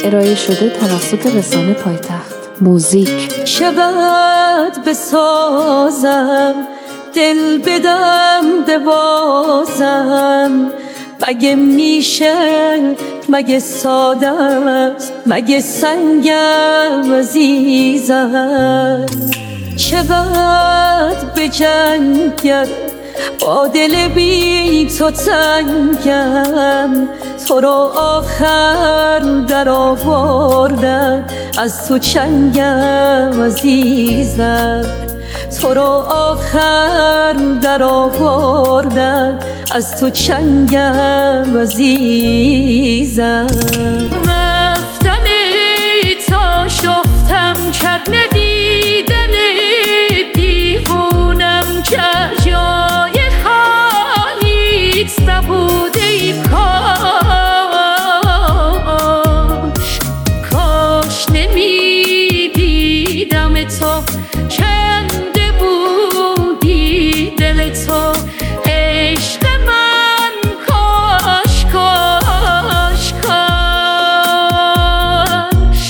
ارائه شده توسط رسانه پایتخت موزیک. چقدر بسازم دل بدم ببازم، مگه میشه، مگه ساده است، مگه سنگم عزیزم. چقدر بجنگم با دل بی تو تنگم، تو رو آخر در آوردم از تو چنگم عزیزم. تو رو آخر در آوردم از تو چنگم عزیزم. رفتنی تا شفتم کرد ندیدن دیوونم که جای خالیت نبوده ای. کاش نمیدیدم تو، کنده بودی دل تو عشق من. کاش کاش کاش.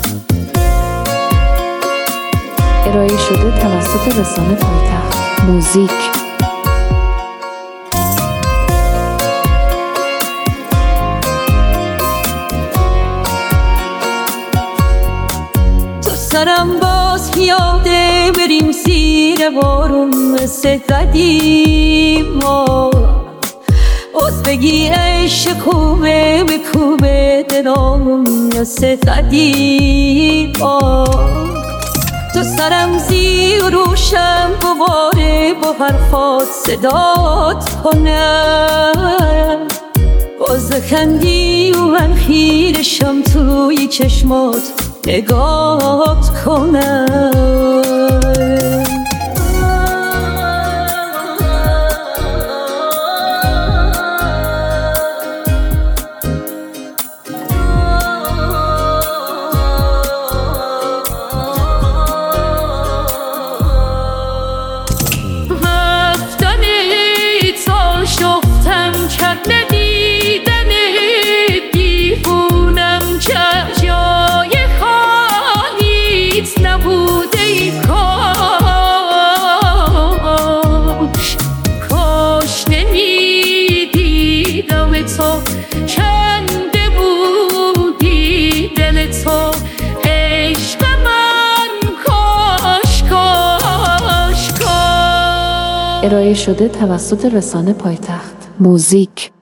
ارائه شده توسط رسانه پایتخت موزیک. سرم باز پیاده بریم زیر بارون مثل قدیما، باز بگی عشق کوبه به کوبه دلامون مثل قدیما. تو سرم زیر روشم دوباره با حرفات صدات کنم، باز خندی و من خیرشم توی چشمات نگات کنم. رفتنی تا شفتم کرد ندیدن دیوونم که جای نبوده ای. کاش کاش نمیدیدم تو، کنده بودی دل تو عشق من. کاش کاش کاش. ارائه شده توسط رسانه پایتخت موزیک.